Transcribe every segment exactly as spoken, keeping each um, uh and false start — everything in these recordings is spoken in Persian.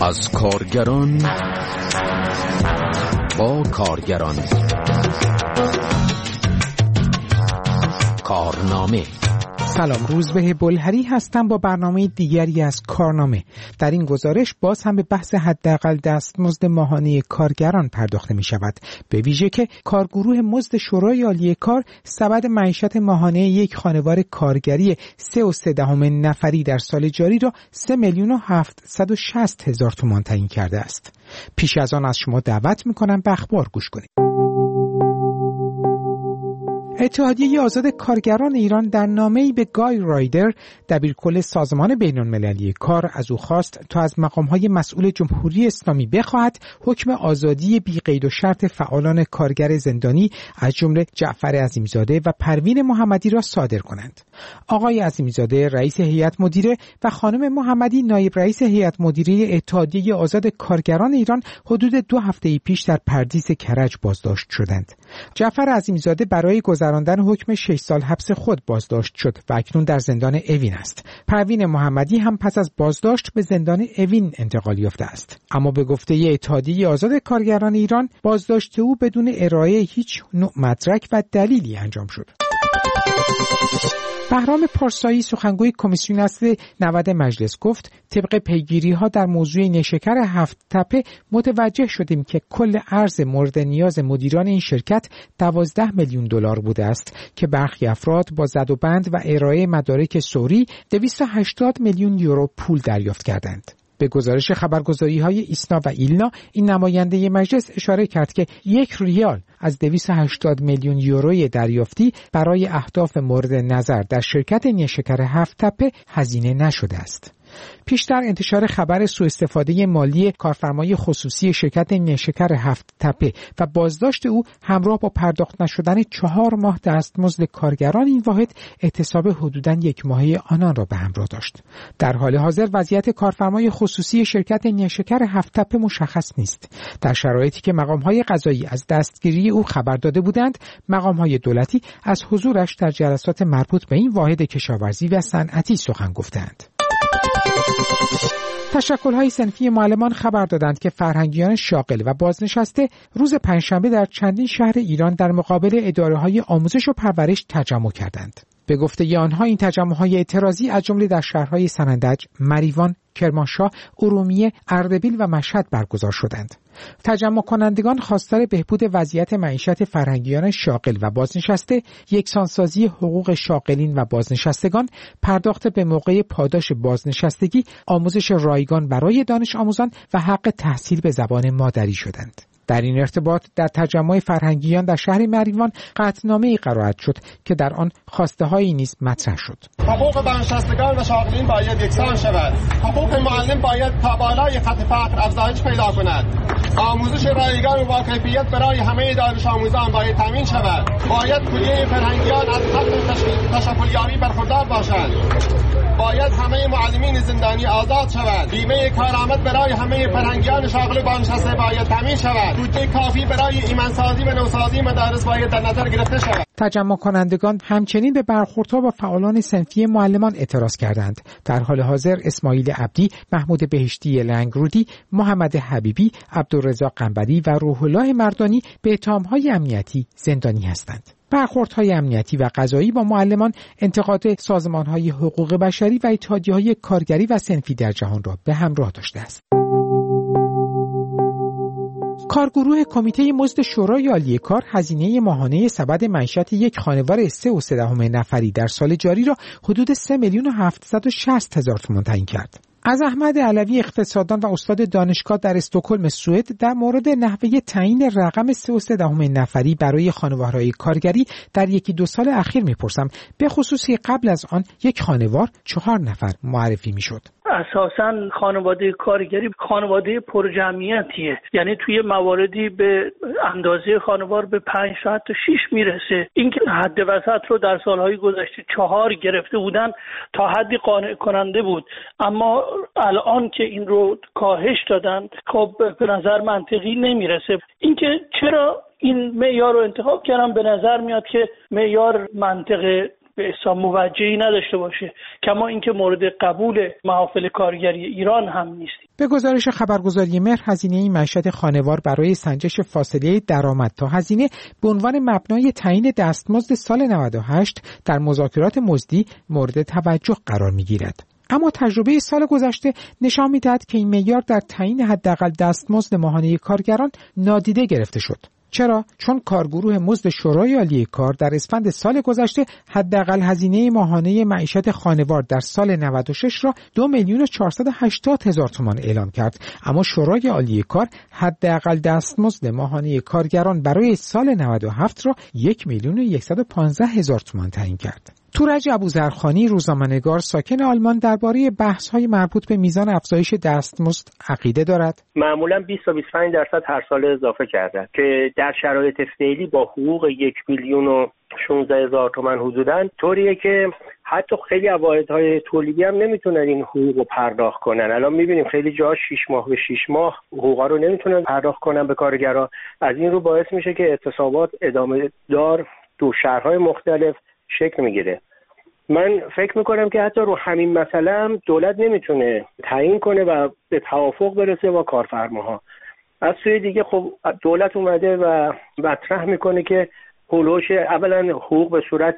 از کارگران با کارگران. کارنامه. سلام، روزبه بلهری هستم با برنامه دیگری از کارنامه. در این گزارش باز هم به بحث حداقل دستمزد ماهانه کارگران پرداخته می شود، به ویژه که کارگروه مزد شورای عالی کار سبد معیشت ماهانه یک خانوار کارگری سه و سه دهم نفری در سال جاری را سه میلیون و هفتصد و شصت هزار تومان تعیین کرده است. پیش از آن از شما دعوت می کنم به اخبار گوش کنید. اتحادیه آزاد کارگران ایران در نامه‌ای به گای رایدر، دبیرکل سازمان بین‌المللی کار، از او خواست تا از مقام‌های مسئول جمهوری اسلامی بخواهد حکم آزادی بی قید و شرط فعالان کارگر زندانی از جمله جعفر عظیمی‌زاده و پروین محمدی را صادر کنند. آقای عظیمی‌زاده رئیس هیئت مدیره و خانم محمدی نایب رئیس هیئت مدیره اتحادیه آزاد کارگران ایران حدود دو هفته پیش در پردیس کرج بازداشت شدند. جعفر عظیمی‌زاده برای گذراندن حکم شش سال حبس خود بازداشت شد و اکنون در زندان اوین است. پروین محمدی هم پس از بازداشت به زندان اوین انتقال یافته است. اما به گفته اتحادیه آزاد کارگران ایران، بازداشت او بدون ارائه هیچ نوع مدرک و دلیلی انجام شد. بهرام پارسایی، سخنگوی کمیسیون اصل نود مجلس، گفت طبق پیگیری‌ها در موضوع نیشکر هفت تپه متوجه شدیم که کل ارز مورد نیاز مدیران این شرکت دوازده میلیون دلار بوده است که برخی افراد با زد و بند و ارائه مدارک سوری دویست و هشتاد میلیون یورو پول دریافت کردند. به گزارش خبرگزاری‌های ایسنا و ایلنا، این نماینده مجلس اشاره کرد که یک ریال از دویست و هشتاد میلیون یوروی دریافتی برای اهداف مورد نظر در شرکت نیشکر هفت تپه هزینه نشده است. پیشتر انتشار خبر سوء استفاده مالی کارفرمای خصوصی شرکت نیشکر هفت تپه و بازداشت او همراه با پرداخت نشدن چهار ماه دستمزد کارگران این واحد اعتصاب حدوداً یک ماهه آنان را به همراه داشت. در حال حاضر وضعیت کارفرمای خصوصی شرکت نیشکر هفت تپه مشخص نیست. در شرایطی که مقام‌های قضایی از دستگیری او خبر داده بودند، مقام‌های دولتی از حضورش در جلسات مربوط به این واحد کشاورزی و صنعتی سخن گفتند. تشکل‌های صنفی معلمان خبر دادند که فرهنگیان شاغل و بازنشسته روز پنجشنبه در چندین شهر ایران در مقابل اداره‌های آموزش و پرورش تجمع کردند. به گفته آنها این تجمع‌های اعتراضی از جمله در شهرهای سنندج، مریوان، کرمانشاه، ارومیه، اردبیل و مشهد برگزار شدند. تجمع کنندگان خواستار بهبود وضعیت معیشت فرهنگیان شاغل و بازنشسته، یکسانسازی حقوق شاغلین و بازنشستگان، پرداخت به موقع پاداش بازنشستگی، آموزش رایگان برای دانش آموزان و حق تحصیل به زبان مادری شدند. در این ارتباط در تجمع فرهنگیان در شهر مریوان قطعنامه‌ای قرائت شد که در آن خواسته‌هایی نیز مطرح شد. حقوق بازنشستگان و شاغلین باید یکسان شود. حقوق معلم باید تا بالای خط فقر افزایش پیدا کند. آموزش رایگان و با کیفیت برای همه دانش آموزان باید تامین شود. باید کلیه فرهنگیان از حق تشکلیابی برخوردار باشند. باید همه معلمین زندانی آزاد شوند. بیمه کارآمد برای همه فرهنگیان شاغل و بازنشسته باید تامین شود. بودجه کافی برای ایمنسازی و نوسازی مدارس باید در نظر گرفته شود. تجمع کنندگان همچنین به برخوردها با فعالان صنفی معلمان اعتراض کردند. در حال حاضر اسماعیل عبدی، محمود بهشتی لنگرودی، محمد حبیبی، عبدالرزاق قنبری و روح الله مردانی به اتهام‌های امنیتی زندانی هستند. برخوردهای امنیتی و قضایی با معلمان انتقاد سازمان‌های حقوق بشری و اتحادیه‌های کارگری و صنفی در جهان را به همراه داشته است. کارگروه کمیته مزد شورای عالی کار هزینه ماهانه سبد معیشت یک خانوار سه و سه دهم نفری در سال جاری را حدود سه میلیون و هفتصد و شصت هزار تومان تعیین کرد. از احمد علوی، اقتصاددان و استاد دانشگاه در استکهلم سوئد، در مورد نحوه تعیین رقم سه و سه دهم نفری برای خانوارهای کارگری در یکی دو سال اخیر میپرسم، به خصوصی قبل از آن یک خانوار چهار نفر معرفی میشد. اساساً خانواده کارگری خانواده پرجمعیتیه، یعنی توی مواردی به اندازه خانوار به پنج تا حتی شش میرسه. اینکه حد وسط رو در سالهای گذشته چهار گرفته بودن تا حدی قانع کننده بود، اما الان که این رو کاهش دادن خب به نظر منطقی نمیرسه. اینکه چرا این معیار رو انتخاب کردم به نظر میاد که معیار منطقه به اصطلاح موجهی نداشته باشه، کما اینکه مورد قبول محافل کارگری ایران هم نیست. به گزارش خبرگزاری مهر، هزینه معیشت خانوار برای سنجش فاصله درآمد تا هزینه به عنوان مبنای تعیین دستمزد سال نود و هشت در مذاکرات مزدی مورد توجه قرار می‌گیرد. اما تجربه سال گذشته نشان می‌دهد که این معیار در تعیین حداقل دستمزد ماهانه کارگران نادیده گرفته شد. چرا؟ چون کارگروه مزد شورای عالی کار در اسفند سال گذشته حداقل هزینه ماهانه معیشت خانوار در سال نود و شش را دو میلیون و چهارصد و هشتاد هزار تومان اعلام کرد، اما شورای عالی کار حداقل دستمزد ماهانه کارگران برای سال نود و هفت را یک میلیون و صد و پانزده هزار تومان تعیین کرد. تورج ابوذرخانی، روزنامه‌نگار ساکن آلمان، درباره بحث‌های مربوط به میزان افزایش دستمزد عقیده دارد. معمولاً بیست تا بیست و پنج درصد هر سال اضافه کردن که در شرایط فعلی با حقوق یک میلیون و شانزده هزار تومان حدوداً طوریه که حتی خیلی واحدهای تولیدی هم نمیتونن این حقوق رو پرداخت کنن. الان میبینیم خیلی جا شش ماه به شش ماه حقوقا رو نمیتونن پرداخت کنن به کارگرها. از این رو باعث میشه که اعتصابات ادامه دار دو شهرهای مختلف شکل میگیره. من فکر میکنم که حتی رو همین مسئله هم دولت نمیتونه تعیین کنه و به توافق برسه با کارفرماها. از سوی دیگه خب دولت اومده و مطرح میکنه که هولوش اولا حقوق به صورت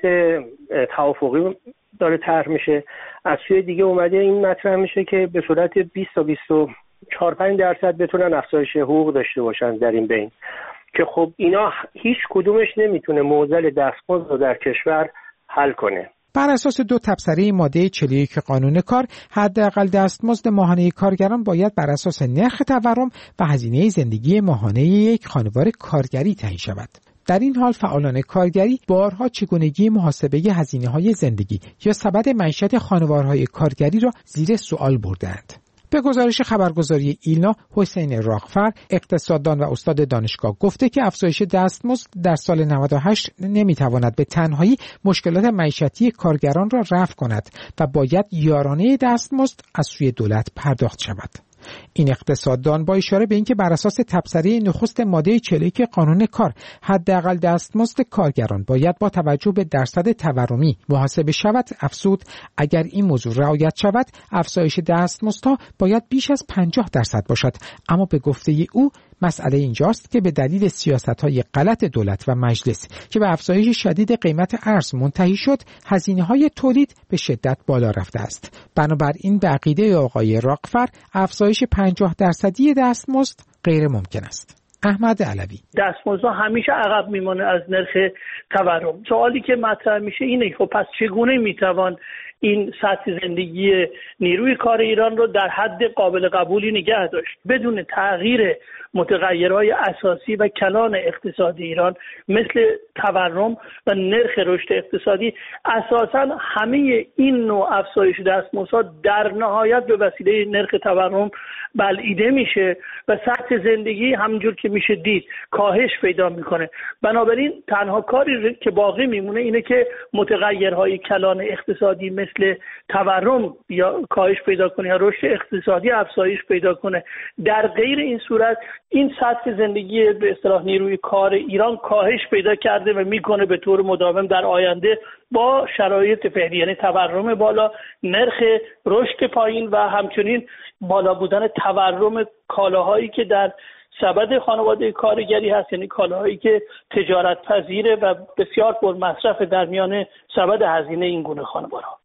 توافقی داره طرح میشه، از سوی دیگه اومده این مطرح میشه که به صورت بیست تا بیست و چهار پنج درصد بتونن افزایش حقوق داشته باشن در این بین، که خب اینا هیچ کدومش نمیتونه معضل دستمزد رو در کشور حل کنه. بر اساس دو تبصره ماده چهل و یک قانون کار، حداقل دستمزد ماهانه کارگران باید بر اساس نرخ تورم و هزینه زندگی ماهانه یک خانوار کارگری تعیین شود. در این حال فعالان کارگری بارها چگونگی محاسبه هزینه‌های زندگی یا سبد معیشت خانوارهای کارگری را زیر سوال بردند. به گزارش خبرگزاری ایلنا، حسین راغفر، اقتصاددان و استاد دانشگاه، گفته که افزایش دستمزد در سال نود و هشت نمیتواند به تنهایی مشکلات معیشتی کارگران را رفع کند و باید یارانه دستمزد از سوی دولت پرداخت شود. این اقتصاددان با اشاره به اینکه بر اساس تبصره نخست ماده چهل و یک قانون کار حداقل دستمزد کارگران باید با توجه به درصد تورمی محاسبه شود افزود اگر این موضوع رعایت شود افزایش دستمزدها باید بیش از پنجاه درصد باشد، اما به گفته او مسئله اینجاست که به دلیل سیاست‌های غلط دولت و مجلس که به افزایش شدید قیمت ارز منتهی شد، هزینه‌های تولید به شدت بالا رفته است. بنابراین به عقیده آقای راغفر افزایش پنجاه درصدی دستمزد غیر ممکن است. احمد علوی: دستمزدها همیشه عقب میمونه از نرخ تورم. سوالی که مطرح میشه اینه خب پس چگونه میتوان این سطح زندگی نیروی کار ایران رو در حد قابل قبولی نگه داشت بدون تغییر متغیرهای اساسی و کلان اقتصادی ایران مثل تورم و نرخ رشد اقتصادی. اساساً همه این نوع افزایش دستمزدها در نهایت به وسیله نرخ تورم بلعیده میشه و سطح زندگی همونجور که میشه دید کاهش پیدا میکنه. بنابراین تنها کاری که باقی میمونه اینه که متغیرهای کلان اقتصادی مثل تورم یا کاهش پیدا کنه یا رشد اقتصادی افزایش پیدا کنه. در غیر این صورت این سطح زندگی به اصطلاح نیروی کار ایران کاهش پیدا کرده و میکنه به طور مداوم در آینده با شرایط فعلی، یعنی تورم بالا، نرخ رشد پایین و همچنین بالا بودن تورم کالاهایی که در سبد خانواده کارگری هست، یعنی کالاهایی که تجارت پذیره و بسیار پر مصرف در میان سبد هزینه این گونه خانوارها.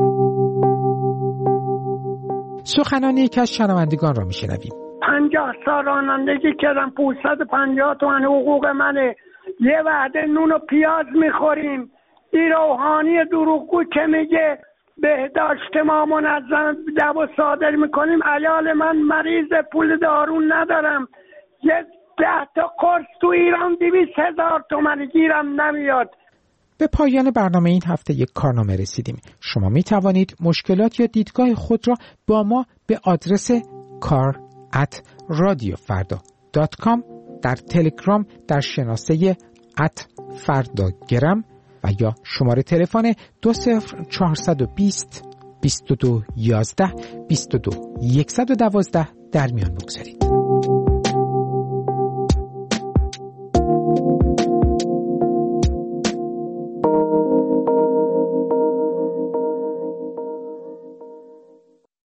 سخنان یکی از شنوندگان را میشنویم. پنجاه سال رانندگی کردم، پانصد و پنجاه تومن حقوق منه. یه وعده نون و پیاز میخوریم. این روحانی دروغگو که میگه بهداشت ما منظم دوا صادر میکنیم، عیال من مریض پول دارون ندارم، یه ده تا قرص تو ایران دویست هزار تومن گیرم نمیاد. به پایان برنامه این هفته یک کارنامه رسیدیم. شما می توانید مشکلات یا دیدگاه خود را با ما به آدرس کار ات رادیو فردا دات کام، در تلگرام در شناسه ات فرداگرام و یا شماره تلفن دو صفر چهارصد و بیست بیست و دو یازده بیست و دو صد و دوازده در میان بگذارید.